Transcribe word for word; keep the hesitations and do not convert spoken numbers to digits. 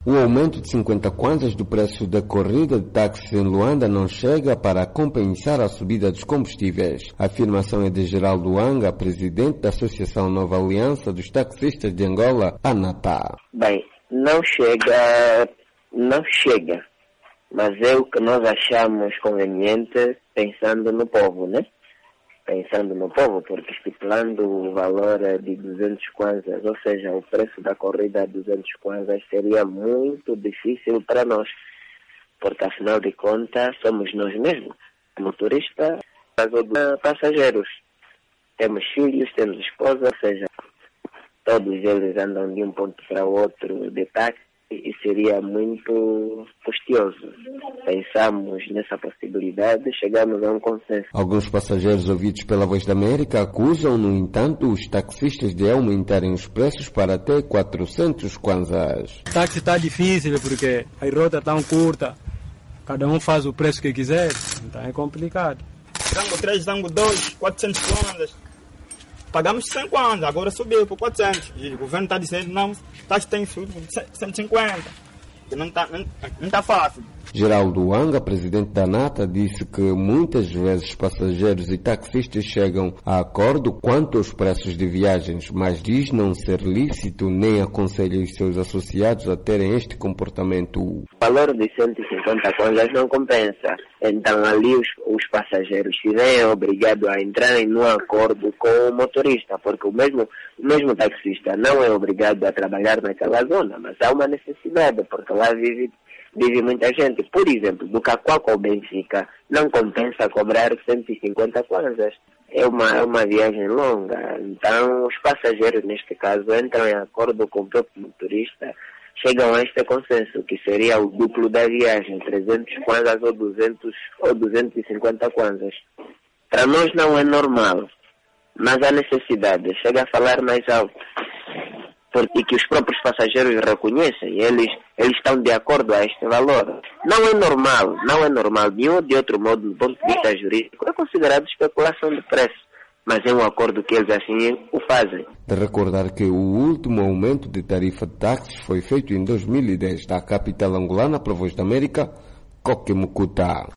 O aumento de cinquenta kwanzas do preço da corrida de táxis em Luanda não chega para compensar a subida dos combustíveis. A afirmação é de Geraldo Luanga, presidente da Associação Nova Aliança dos Taxistas de Angola, ANATA. Bem, não chega, não chega, mas é o que nós achamos conveniente pensando no povo, né? Pensando no povo, porque estipulando o valor de duzentos kwanzas, ou seja, o preço da corrida a duzentos kwanzas, seria muito difícil para nós, porque afinal de contas somos nós mesmos, motoristas, passageiros. Temos filhos, temos esposa, ou seja, todos eles andam de um ponto para o outro de táxi e seria muito custoso. Pensamos nessa possibilidade e chegamos a um consenso. Alguns passageiros ouvidos pela Voz da América acusam, no entanto, os taxistas de aumentarem os preços para até quatrocentos kwanzas. O táxi está difícil porque a rota está curta, cada um faz o preço que quiser, então é complicado. Zango três, Zango dois, quatrocentos kwanzas. Pagamos cem kwanzas, agora subiu por quatrocentos. O governo está dizendo não, taxa tem subido cento e cinquenta. Não está não, não tá fácil. Geraldo Luanga, presidente da ANATA, disse que muitas vezes passageiros e taxistas chegam a acordo quanto aos preços de viagens, mas diz não ser lícito nem aconselha os seus associados a terem este comportamento. O valor de cento e cinquenta kwanzas não compensa. Então ali os, os passageiros se veem obrigados a entrarem no acordo com o motorista, porque o mesmo, o mesmo taxista não é obrigado a trabalhar naquela zona, mas há uma necessidade, porque lá vive vive muita gente. Por exemplo, do Cacoalco ao Benfica, não compensa cobrar cento e cinquenta kwanzas. É uma, é uma viagem longa. Então, os passageiros, neste caso, entram em acordo com o próprio motorista, chegam a este consenso, que seria o duplo da viagem, trezentos kwanzas ou duzentos ou duzentos e cinquenta kwanzas. Para nós não é normal, mas há necessidade. Chega a falar mais alto. Porque que os próprios passageiros reconhecem, eles, eles estão de acordo a este valor. Não é normal, não é normal, de um ou de outro modo, do ponto de vista jurídico, é considerado especulação de preço, mas é um acordo que eles assim o fazem. De recordar que o último aumento de tarifa de táxis foi feito em dois mil e dez, da capital angolana para a Voz da América, Coquemucuta.